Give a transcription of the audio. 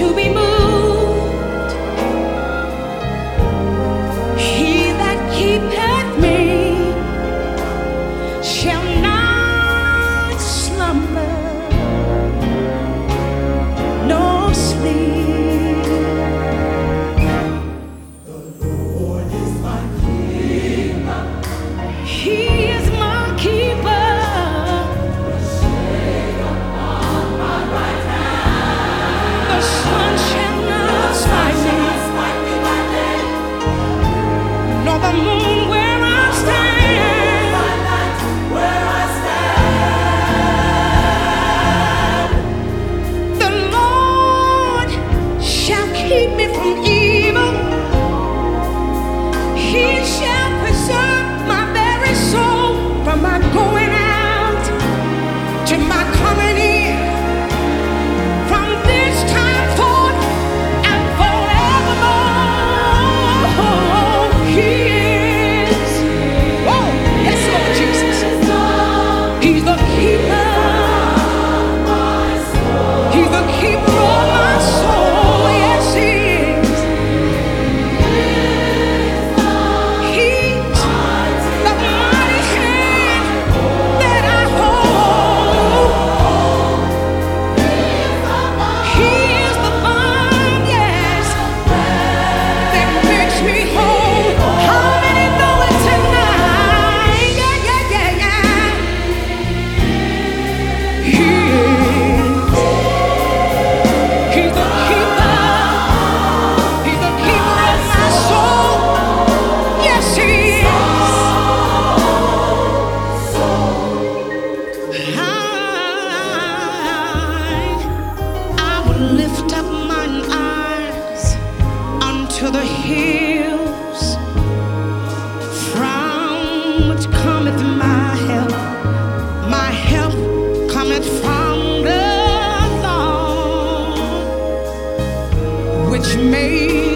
to be moved. He that keepeth me shall not slumber nor sleep. The Lord is my keeper. He is my keeper. The moon where I stand, the Lord shall keep me from evil. He shall preserve my very soul from my going out to my coming in, from this time forth and forevermore. He He's the keeper. He's the keeper of my soul. Yes, He is. He's the mighty hand that I hold. He is the balm, yes, that makes me whole. How many know it tonight? Yeah, yeah, yeah, yeah. Lift up mine eyes unto the hills, from which cometh my help. My help cometh from the Lord, which made